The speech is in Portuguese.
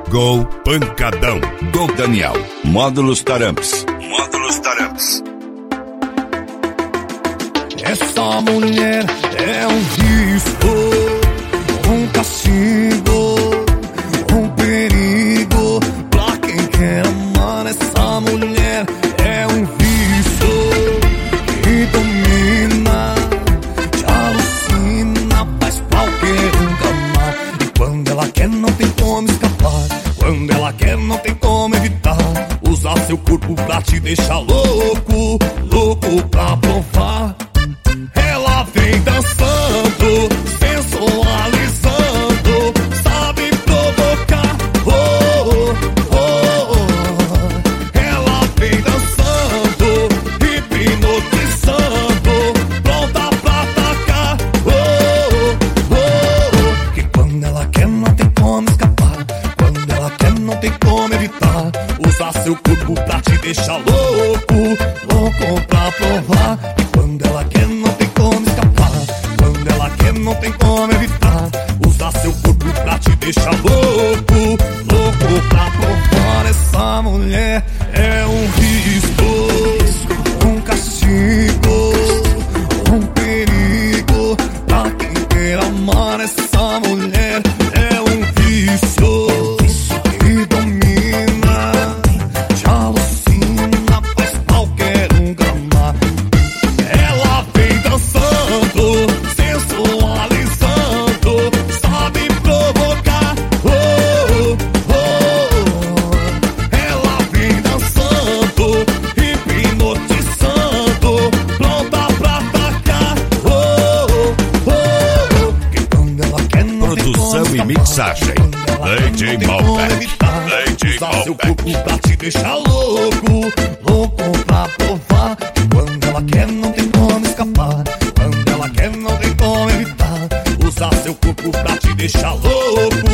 Gol Pancadão. Gol Daniel. Módulos Taramps. Essa mulher é um risco, um castigo, um perigo pra quem quer amar. Essa mulher é um vício que domina, te alucina, faz qualquer um amar. E quando ela quer não tem como escapar, quando ela quer não tem como evitar. Usar seu corpo pra te deixar louco, louco pra provar. Ela vem dançando, sensualizando, sabe provocar. Oh, oh, oh. Ela vem dançando, hipnotizando, pronta pra atacar. Oh, oh, oh. Que quando ela quer não tem como escapar, quando ela quer não tem como evitar. Usar seu corpo pra te deixar louco, louco pra provar. E quando ela quer não tem como escapar, quando ela quer não tem como evitar. Usar seu corpo pra te deixar louco, louco pra provar. Essa mulher é um risco, um castigo, um perigo pra quem quer amar. Essa mulher é um vício que domina, te alucina, faz qualquer um gramar. Ela vem dançando, sensualizando, sabe provocar. Oh, oh, oh. Ela vem dançando, hipnotizando, pronta pra atacar. Oh, oh, oh. Que quando ela quer não tem como Produção e escapar, mixagem. quando ela DJ quer não tem como Malbec. evitar. DJ Usar seu Malbec. corpo pra te deixar louco, louco pra provar. E quando ela quer não tem como escapar, quando ela quer não tem como evitar. Usar seu corpo pra te deixar louco,